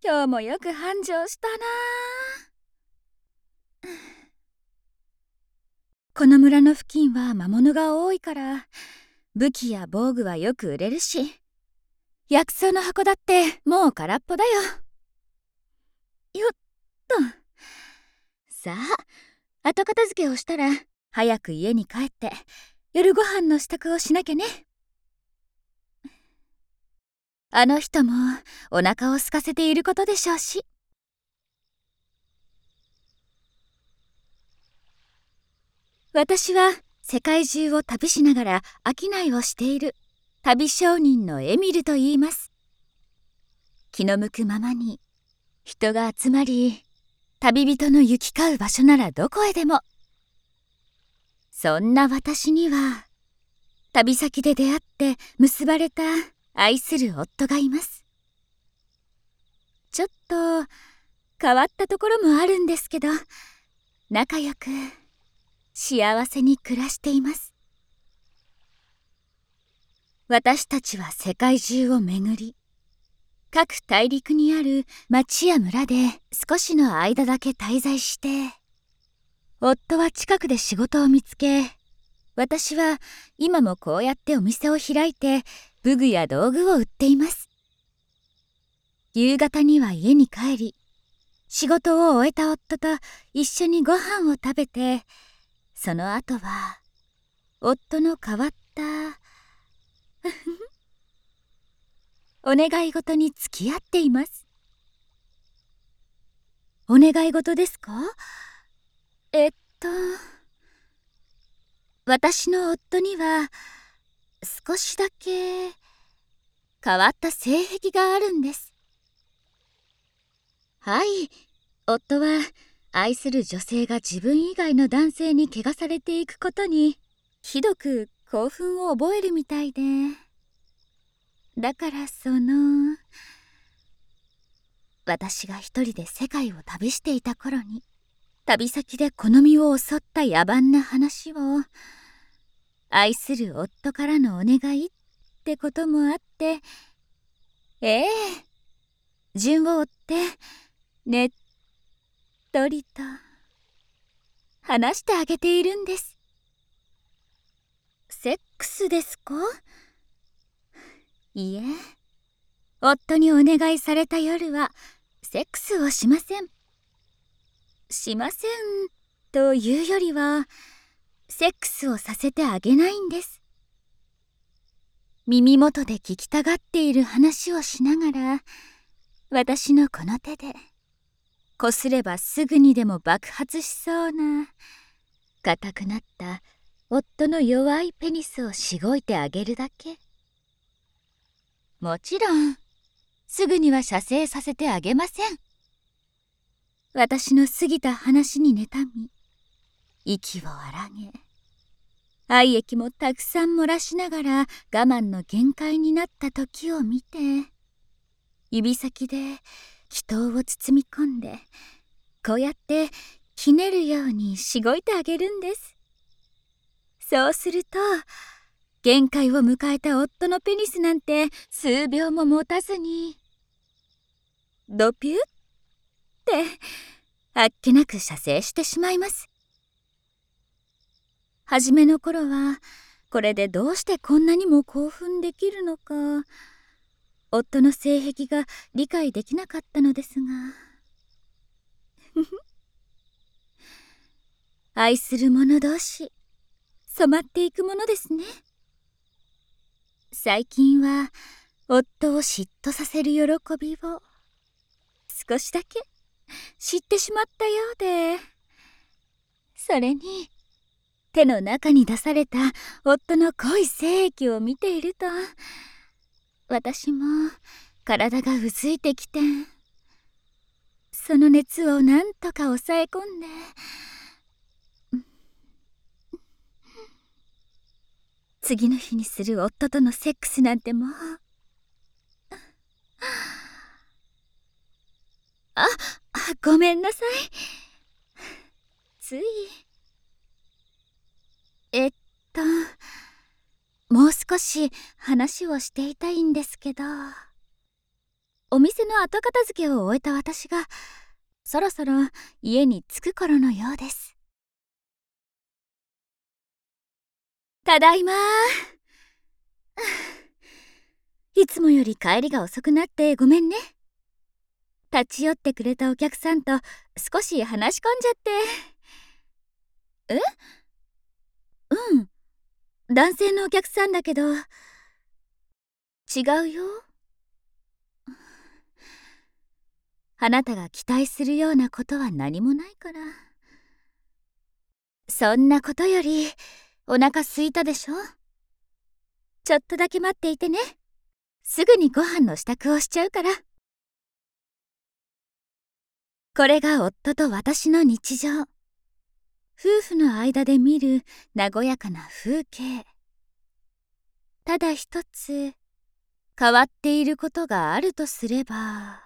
今日もよく繁盛したな。この村の付近は魔物が多いから武器や防具はよく売れるし、薬草の箱だってもう空っぽだよ。よっと。さあ、後片付けをしたら早く家に帰って夜ご飯の支度をしなきゃね。あの人もお腹を空かせていることでしょうし。私は世界中を旅しながら商いをしている旅商人のエミルと言います。気の向くままに人が集まり、旅人の行き交う場所ならどこへでも。そんな私には旅先で出会って結ばれた愛する夫がいます。ちょっと変わったところもあるんですけど、仲良く幸せに暮らしています。私たちは世界中を巡り、各大陸にある町や村で少しの間だけ滞在して、夫は近くで仕事を見つけ、私は今もこうやってお店を開いて武具や道具を売っています。夕方には家に帰り、仕事を終えた夫と一緒にご飯を食べて、その後は夫の変わったお願い事に付き合っています。お願い事ですか？えっと私の夫には少しだけ変わった性癖があるんです。はい、夫は愛する女性が自分以外の男性に汚されていくことにひどく興奮を覚えるみたいで、だから私が一人で世界を旅していた頃に、旅先で好みを襲った野蛮な話を愛する夫からのお願いってこともあって、順を追ってねっとりと話してあげているんです。セックスですか？いえ、夫にお願いされた夜はセックスをしません。しませんというよりは、セックスをさせてあげないんです。耳元で聞きたがっている話をしながら、私のこの手でこすればすぐにでも爆発しそうな硬くなった夫の弱いペニスをしごいてあげるだけ。もちろんすぐには射精させてあげません。私の過ぎた話に妬み、息を荒げ、愛液もたくさん漏らしながら我慢の限界になった時を見て、指先で気筒を包み込んで、こうやってひねるようにしごいてあげるんです。そうすると、限界を迎えた夫のペニスなんて数秒も持たずに、ドピュッってあっけなく射精してしまいます。初めの頃はこれでどうしてこんなにも興奮できるのか、夫の性癖が理解できなかったのですが愛する者同士染まっていくものですね。最近は夫を嫉妬させる喜びを少しだけ知ってしまったようで、それに手の中に出された夫の濃い精液を見ていると、私も体がうずいてきて、その熱をなんとか抑え込んで、次の日にする夫とのセックスなんてもう、あ、ごめんなさい。ついえっともう少し話をしていたいんですけど。 お店の後片付けを終えた私がそろそろ家に着く頃のようです。ただいま。いつもより帰りが遅くなってごめんね。立ち寄ってくれたお客さんと少し話し込んじゃって。うん、男性のお客さんだけど。違うよ。あなたが期待するようなことは何もないから。そんなことよりお腹空いたでしょ。ちょっとだけ待っていてね。すぐにご飯の支度をしちゃうから。これが夫と私の日常。夫婦の間で見る和やかな風景。ただ一つ変わっていることがあるとすれば。